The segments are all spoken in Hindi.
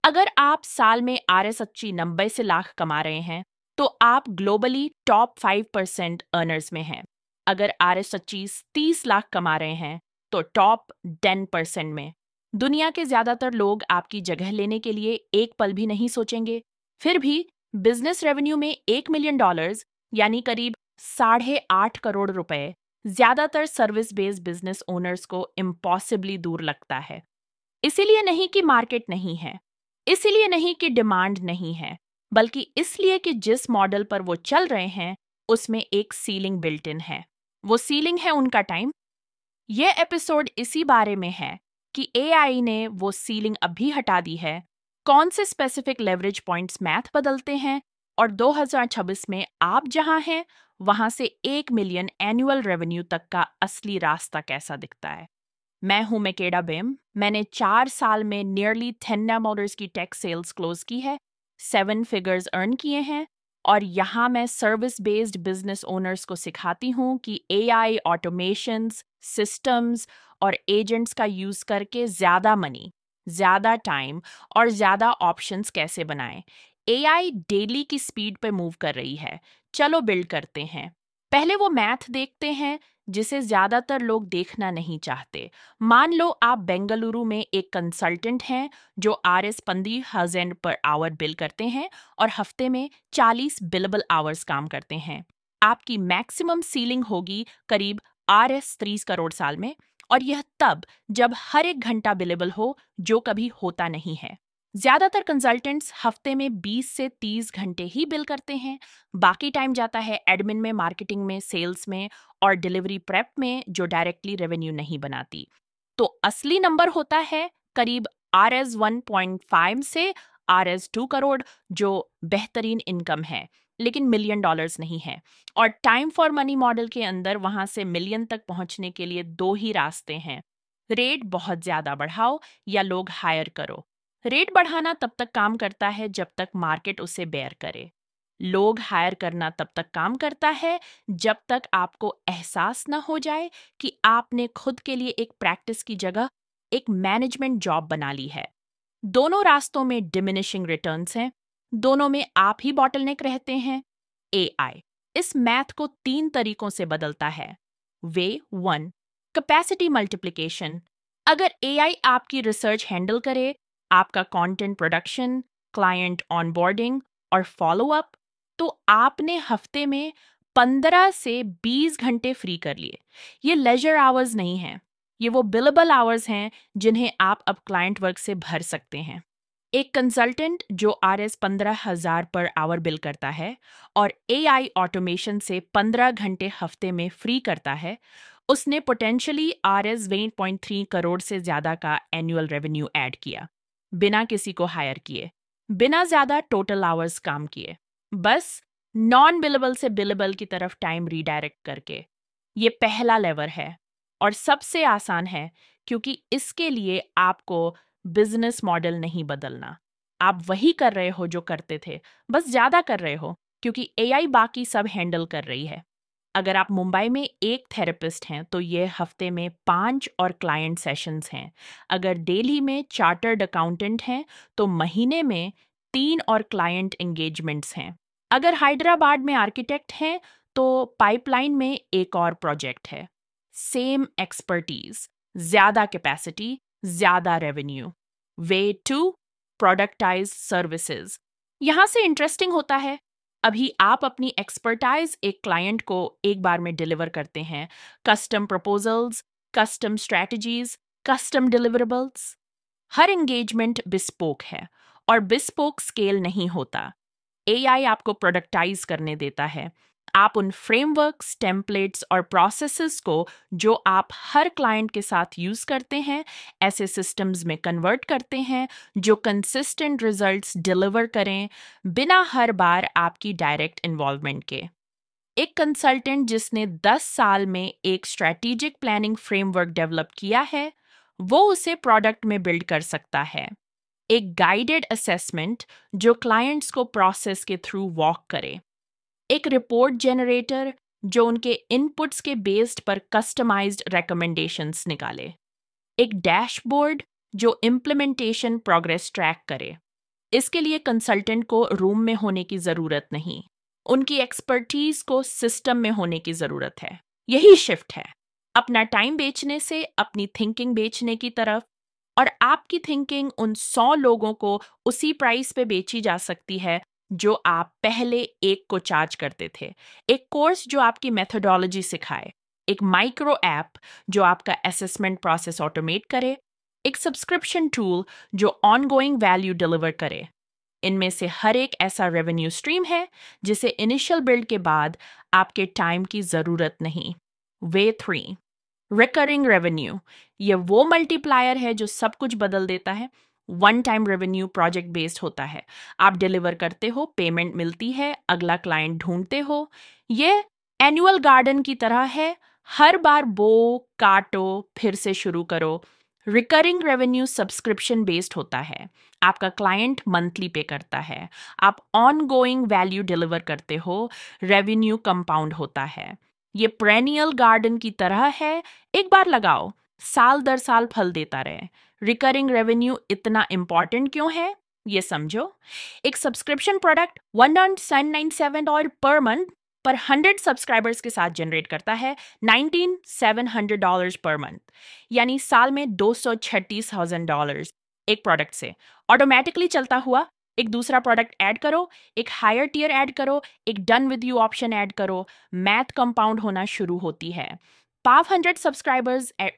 अगर आप साल में RS80 90 से लाख कमा रहे हैं तो आप ग्लोबली टॉप 5% अर्नर्स में हैं। अगर RS25 30 लाख कमा रहे हैं तो टॉप 10% में। दुनिया के ज्यादातर लोग आपकी जगह लेने के लिए एक पल भी नहीं सोचेंगे। फिर भी बिजनेस रेवेन्यू में $1 मिलियन यानी करीब 8.5 करोड़ रुपए ज्यादातर सर्विस बेस्ड बिजनेस ओनर्स को इम्पॉसिबली दूर लगता है। इसीलिए नहीं कि मार्केट नहीं है, इसीलिए नहीं कि डिमांड नहीं है, बल्कि इसलिए कि जिस मॉडल पर वो चल रहे हैं उसमें एक सीलिंग बिल्ट इन है। वो सीलिंग है उनका टाइम। ये एपिसोड इसी बारे में है कि एआई ने वो सीलिंग अभी हटा दी है, कौन से स्पेसिफिक लेवरेज पॉइंट्स मैथ बदलते हैं और 2026 में आप जहां हैं वहां से 1 मिलियन एनुअल रेवेन्यू तक का असली रास्ता कैसा दिखता है। मैं हूं मेकेडा बिम। मैंने 4 साल में नियरली 10 मोटर्स की टेक सेल्स क्लोज की है, 7 फिगर्स अर्न किए हैं और यहाँ मैं सर्विस बेस्ड बिजनेस ओनर्स को सिखाती हूँ कि एआई, ऑटोमेशंस, सिस्टम्स और एजेंट्स का यूज करके ज्यादा मनी, ज्यादा टाइम और ज्यादा ऑप्शंस कैसे बनाएं। एआई डेली की स्पीड पे मूव कर रही है। चलो बिल्ड करते हैं। पहले वो मैथ देखते हैं जिसे ज्यादातर लोग देखना नहीं चाहते। मान लो आप बेंगलुरु में एक कंसल्टेंट हैं जो RS 15,000 पर आवर बिल करते हैं और हफ्ते में 40 बिलेबल आवर्स काम करते हैं। आपकी मैक्सिमम सीलिंग होगी करीब RS 30 करोड़ साल में, और यह तब जब हर एक घंटा बिलेबल हो, जो कभी होता नहीं है। ज्यादातर कंसल्टेंट्स हफ्ते में 20 से 30 घंटे ही बिल करते हैं। बाकी टाइम जाता है एडमिन में, मार्केटिंग में, सेल्स में और डिलीवरी प्रेप में, जो डायरेक्टली रेवेन्यू नहीं बनाती। तो असली नंबर होता है करीब RS 1.5 से RS 2 करोड़, जो बेहतरीन इनकम है लेकिन $1 मिलियन नहीं है। और टाइम फॉर मनी मॉडल के अंदर वहां से मिलियन तक पहुंचने के लिए दो ही रास्ते हैं। रेट बहुत ज्यादा बढ़ाओ या लोग हायर करो। रेट बढ़ाना तब तक काम करता है जब तक मार्केट उसे बेयर करे। लोग हायर करना तब तक काम करता है जब तक आपको एहसास न हो जाए कि आपने खुद के लिए एक प्रैक्टिस की जगह एक मैनेजमेंट जॉब बना ली है। दोनों रास्तों में डिमिनिशिंग रिटर्न्स हैं। दोनों में आप ही बॉटलनेक रहते हैं। एआई इस मैथ को 3 तरीकों से बदलता है। Way 1, capacity multiplication. अगर एआई आपकी रिसर्च हैंडल करे, आपका कंटेंट प्रोडक्शन, क्लाइंट ऑनबोर्डिंग और फॉलोअप, तो आपने हफ्ते में 15 से 20 घंटे फ्री कर लिए। ये लेजर आवर्स नहीं हैं, ये वो बिलेबल आवर्स हैं जिन्हें आप अब क्लाइंट वर्क से भर सकते हैं। एक कंसल्टेंट जो RS 15,000 पर आवर बिल करता है और AI ऑटोमेशन से 15 घंटे हफ्ते में फ्री करता है, उसने पोटेंशियली RS 1.3 करोड़ से ज्यादा का एनुअल रेवेन्यू ऐड किया, बिना किसी को हायर किए, बिना ज्यादा टोटल आवर्स काम किए, बस नॉन बिलेबल से बिलेबल की तरफ टाइम रीडायरेक्ट करके। ये पहला लेवर है और सबसे आसान है, क्योंकि इसके लिए आपको बिजनेस मॉडल नहीं बदलना। आप वही कर रहे हो जो करते थे, बस ज्यादा कर रहे हो, क्योंकि एआई बाकी सब हैंडल कर रही है। अगर आप मुंबई में एक थेरेपिस्ट हैं तो ये हफ्ते में 5 और क्लाइंट सेशंस हैं। अगर दिल्ली में चार्टर्ड अकाउंटेंट हैं तो महीने में 3 और क्लाइंट एंगेजमेंट्स हैं। अगर हैदराबाद में आर्किटेक्ट हैं तो पाइपलाइन में एक और प्रोजेक्ट है। सेम एक्सपर्टीज, ज्यादा कैपेसिटी, ज्यादा रेवेन्यू। Way 2, productize services. यहां से इंटरेस्टिंग होता है। अभी आप अपनी एक्सपर्टाइज एक क्लाइंट को एक बार में डिलीवर करते हैं। Custom proposals, custom strategies, custom deliverables. हर एंगेजमेंट बिस्पोक है और बिस्पोक स्केल नहीं होता। एआई आपको प्रोडक्टाइज करने देता है। आप उन फ्रेमवर्क्स, टेम्पलेट्स और प्रोसेसेस को जो आप हर क्लाइंट के साथ यूज करते हैं, ऐसे सिस्टम्स में कन्वर्ट करते हैं जो कंसिस्टेंट रिजल्ट्स डिलीवर करें, बिना हर बार आपकी डायरेक्ट इन्वॉल्वमेंट के। एक कंसल्टेंट जिसने 10 साल में एक स्ट्रैटेजिक प्लानिंग फ्रेमवर्क डेवलप किया है, वो उसे प्रोडक्ट में बिल्ड कर सकता है। एक गाइडेड असेसमेंट जो क्लाइंट्स को प्रोसेस के थ्रू वॉक करे। एक रिपोर्ट जनरेटर जो उनके इनपुट्स के बेस्ड पर कस्टमाइज्ड रिकमेंडेशंस निकाले। एक डैशबोर्ड जो इम्प्लीमेंटेशन प्रोग्रेस ट्रैक करे। इसके लिए कंसल्टेंट को रूम में होने की जरूरत नहीं, उनकी एक्सपर्टीज को सिस्टम में होने की जरूरत है। यही शिफ्ट है, अपना टाइम बेचने से अपनी थिंकिंग बेचने की तरफ। और आपकी थिंकिंग उन 100 लोगों को उसी प्राइस पे बेची जा सकती है जो आप पहले एक को चार्ज करते थे। एक कोर्स जो आपकी मेथोडोलॉजी सिखाए, एक माइक्रो ऐप जो आपका असेसमेंट प्रोसेस ऑटोमेट करे, एक सब्सक्रिप्शन टूल जो ऑनगोइंग वैल्यू डिलीवर करे। इनमें से हर एक ऐसा रेवेन्यू स्ट्रीम है जिसे इनिशियल बिल्ड के बाद आपके टाइम की जरूरत नहीं। Way 3, recurring revenue. ये वो मल्टीप्लायर है जो सब कुछ बदल देता है। One time revenue project based होता है। आप डिलीवर करते हो, पेमेंट मिलती है, अगला क्लाइंट ढूंढते हो। ये एनुअल गार्डन की तरह है, हर बार बो काटो फिर से शुरू करो। रिकरिंग रेवेन्यू सब्सक्रिप्शन बेस्ड होता है। आपका क्लाइंट मंथली पे करता है, आप ऑन गोइंग वैल्यू डिलीवर करते हो, रेवेन्यू कंपाउंड होता है। ये पेरेनियल गार्डन की तरह है, एक बार लगाओ, साल दर साल फल देता रहे। रिकरिंग रेवेन्यू इतना इंपॉर्टेंट क्यों है, ये समझो। एक सब्सक्रिप्शन प्रोडक्ट $1.97 पर मंथ पर 100 सब्सक्राइबर्स के साथ जनरेट करता है $19,700 पर मंथ, यानी साल में $236,000 एक प्रोडक्ट से ऑटोमेटिकली चलता हुआ। एक दूसरा प्रोडक्ट ऐड करो, एक हायर टियर ऐड करो, एक done with you option add करो, मैथ कंपाउंड होना शुरू होती है। 500 सब्सक्राइबर्स एट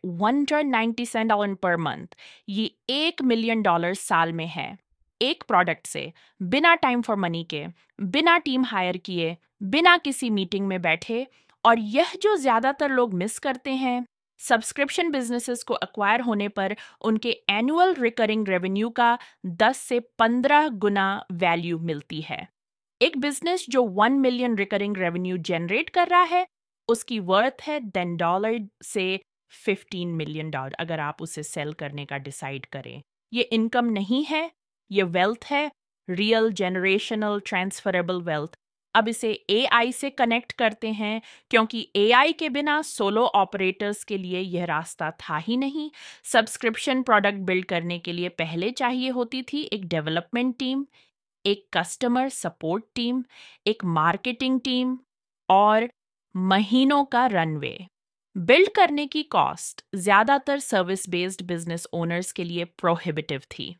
$197 पर मंथ, ये $1 मिलियन साल में है। एक प्रोडक्ट से, बिना टाइम फॉर मनी के, बिना टीम हायर किए, बिना किसी मीटिंग में बैठे। और यह जो ज्यादातर लोग मिस करते हैं, सब्सक्रिप्शन बिजनेसेस को एक्वायर होने पर उनके एनुअल रिकरिंग रेवेन्यू का 10 से 15 गुना वैल्यू मिलती है। एक बिजनेस जो 1 मिलियन रिकरिंग रेवेन्यू जनरेट कर रहा है, उसकी वर्थ है $10 से $15 मिलियन अगर आप उसे सेल करने का डिसाइड करें। ये इनकम नहीं है, ये वेल्थ है, रियल जनरेशनल ट्रांसफरेबल वेल्थ। अब इसे एआई से कनेक्ट करते हैं, क्योंकि एआई के बिना सोलो ऑपरेटर्स के लिए यह रास्ता था ही नहीं। सब्सक्रिप्शन प्रोडक्ट बिल्ड करने के लिए पहले चाहिए होती थी एक डेवलपमेंट टीम, एक कस्टमर सपोर्ट टीम, एक मार्केटिंग टीम और महीनों का रनवे। बिल्ड करने की कॉस्ट ज्यादातर सर्विस बेस्ड बिजनेस ओनर्स के लिए प्रोहिबिटिव थी।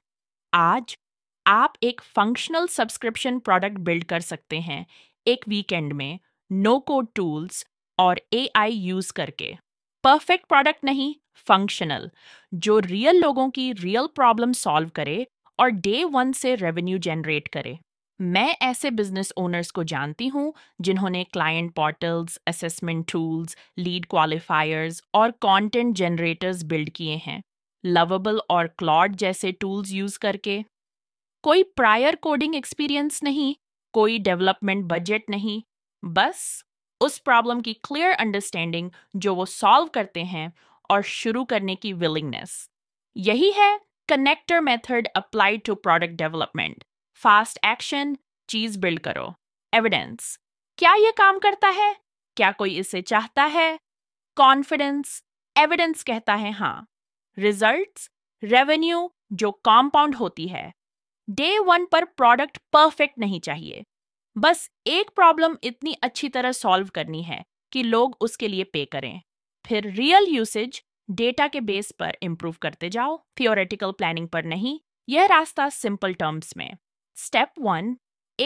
आज आप एक फंक्शनल सब्सक्रिप्शन प्रोडक्ट बिल्ड कर सकते हैं एक वीकेंड में, नो कोड टूल्स और एआई यूज करके। परफेक्ट प्रोडक्ट नहीं, फंक्शनल, जो रियल लोगों की रियल प्रॉब्लम सॉल्व करे और डे 1 से रेवेन्यू जनरेट करे। मैं ऐसे बिजनेस ओनर्स को जानती हूं जिन्होंने client portals, assessment tools, lead qualifiers और कंटेंट जनरेटर्स बिल्ड किए हैं, लवेबल और क्लॉड जैसे टूल्स यूज करके। कोई प्रायर कोडिंग एक्सपीरियंस नहीं, कोई डेवलपमेंट बजट नहीं, बस उस प्रॉब्लम की क्लियर अंडरस्टैंडिंग जो वो सॉल्व करते हैं और शुरू करने की विलिंगनेस। यही है connector method applied to product development. Fast action, चीज बिल्ड करो। एविडेंस, क्या यह काम करता है? क्या कोई इसे चाहता है? कॉन्फिडेंस, एविडेंस कहता है हाँ। रिजल्ट्स, रेवेन्यू जो कॉम्पाउंड होती है। डे 1 पर प्रोडक्ट परफेक्ट नहीं चाहिए, बस एक प्रॉब्लम इतनी अच्छी तरह सॉल्व करनी है कि लोग उसके लिए पे करें। फिर रियल यूसेज डेटा के बेस पर इंप्रूव करते जाओ, थियोरेटिकल प्लानिंग पर नहीं। यह रास्ता सिंपल टर्म्स में। स्टेप 1,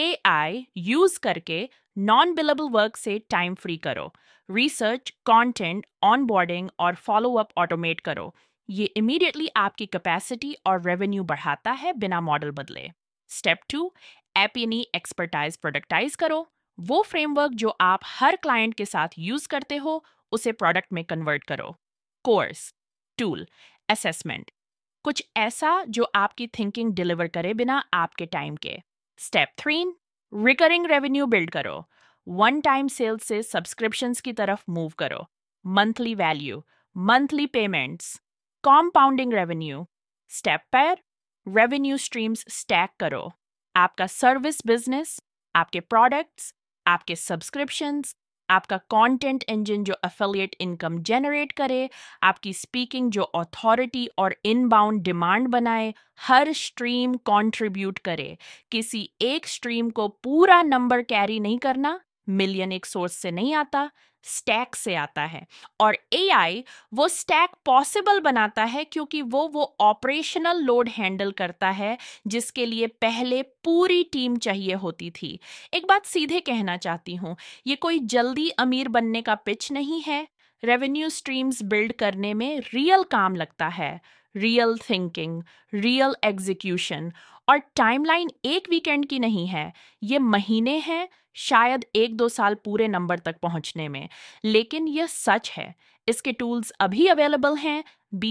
एआई यूज करके नॉन बिलेबल वर्क से टाइम फ्री करो। रिसर्च, कंटेंट, ऑनबोर्डिंग और फॉलोअप ऑटोमेट करो। ये इमीडिएटली आपकी कैपेसिटी और रेवेन्यू बढ़ाता है बिना मॉडल बदले। स्टेप 2, एपीनी एक्सपर्टाइज प्रोडक्टाइज करो। वो फ्रेमवर्क जो आप हर क्लाइंट के साथ यूज करते हो, उसे प्रोडक्ट में कन्वर्ट करो। कोर्स, टूल, असेसमेंट, कुछ ऐसा जो आपकी थिंकिंग डिलीवर करे बिना आपके टाइम के। स्टेप 3, रिकरिंग रेवेन्यू बिल्ड करो। वन टाइम सेल्स से सब्सक्रिप्शंस की तरफ मूव करो। Monthly value, monthly payments, compounding revenue. Step पर रेवेन्यू स्ट्रीम्स स्टैक करो। आपका सर्विस बिजनेस, आपके प्रोडक्ट्स, आपके सब्सक्रिप्शंस, आपका कंटेंट इंजन जो एफिलिएट इनकम जनरेट करे, आपकी स्पीकिंग जो अथॉरिटी और इनबाउंड डिमांड बनाए, हर स्ट्रीम कंट्रीब्यूट करे। किसी एक स्ट्रीम को पूरा नंबर कैरी नहीं करना, मिलियन एक सोर्स से नहीं आता, स्टैक से आता है। और एआई वो स्टैक पॉसिबल बनाता है क्योंकि वो ऑपरेशनल लोड हैंडल करता है जिसके लिए पहले पूरी टीम चाहिए होती थी। एक बात सीधे कहना चाहती हूँ, ये कोई जल्दी अमीर बनने का पिच नहीं है। रेवेन्यू स्ट्रीम्स बिल्ड करने में रियल काम लगता है, रियल थिंकिंग, रियल एग्जीक्यूशन। और टाइमलाइन एक वीकेंड की नहीं है, ये महीने हैं, शायद 1-2 साल पूरे नंबर तक पहुंचने में। लेकिन यह सच है, इसके टूल्स अभी अवेलेबल हैं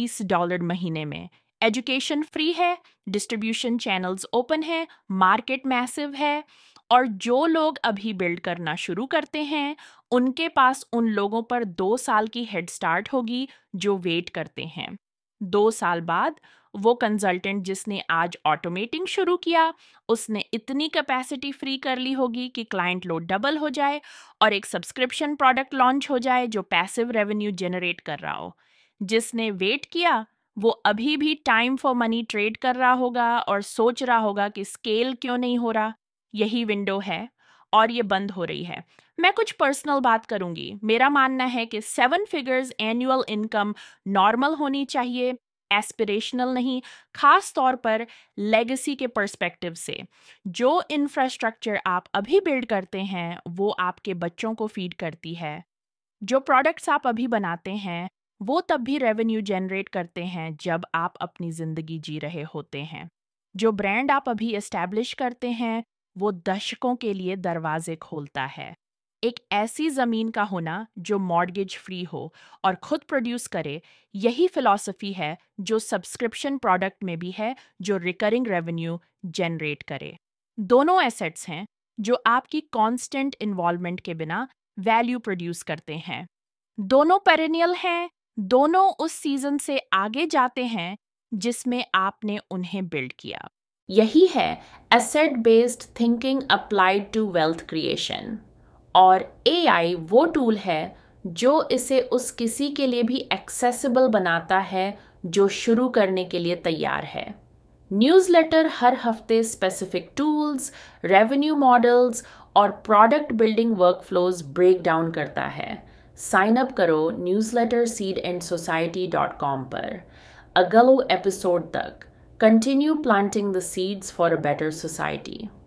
$20 महीने में। एजुकेशन फ्री है, डिस्ट्रीब्यूशन चैनल्स ओपन है, मार्केट मैसिव है। और जो लोग अभी बिल्ड करना शुरू करते हैं, उनके पास उन लोगों पर 2 साल की हेड स्टार्ट होगी जो वेट करते हैं। 2 साल बाद वो कंसल्टेंट जिसने आज ऑटोमेटिंग शुरू किया, उसने इतनी कैपेसिटी फ्री कर ली होगी कि क्लाइंट लोड डबल हो जाए और एक सब्सक्रिप्शन प्रोडक्ट लॉन्च हो जाए जो पैसिव रेवेन्यू जनरेट कर रहा हो। जिसने वेट किया, वो अभी भी टाइम फॉर मनी ट्रेड कर रहा होगा और सोच रहा होगा कि स्केल क्यों नहीं हो रहा। यही विंडो है और ये बंद हो रही है। मैं कुछ पर्सनल बात करूंगी। मेरा मानना है कि 7 फिगर्स एनुअल इनकम नॉर्मल होनी चाहिए, एस्पिरेशनल नहीं, खास तौर पर लेगेसी के पर्सपेक्टिव से। जो इंफ्रास्ट्रक्चर आप अभी बिल्ड करते हैं वो आपके बच्चों को फीड करती है। जो प्रोडक्ट्स आप अभी बनाते हैं वो तब भी रेवेन्यू जनरेट करते हैं जब आप अपनी ज़िंदगी जी रहे होते हैं। जो ब्रांड आप अभी एस्टैब्लिश करते हैं वो दशकों के लिए दरवाजे खोलता है। एक ऐसी ज़मीन का होना जो मॉर्गेज फ्री हो और खुद प्रोड्यूस करे, यही फिलॉसफी है जो सब्सक्रिप्शन प्रोडक्ट में भी है, जो रिकरिंग रेवेन्यू जनरेट करे। दोनों एसेट्स हैं जो आपकी कांस्टेंट इन्वॉल्वमेंट के बिना वैल्यू प्रोड्यूस करते हैं। दोनों पेरेनियल हैं, दोनों उस सीजन से आगे जाते हैं जिसमें आपने उन्हें बिल्ड किया। यही है asset based thinking applied to wealth creation. और एआई वो टूल है जो इसे उस किसी के लिए भी एक्सेसिबल बनाता है जो शुरू करने के लिए तैयार है। न्यूज़लेटर हर हफ्ते स्पेसिफिक टूल्स, रेवेन्यू मॉडल्स और product building workflows break down करता है। साइन अप करो newsletterseedandsociety.com पर। अगले एपिसोड तक continue planting the seeds for a better society.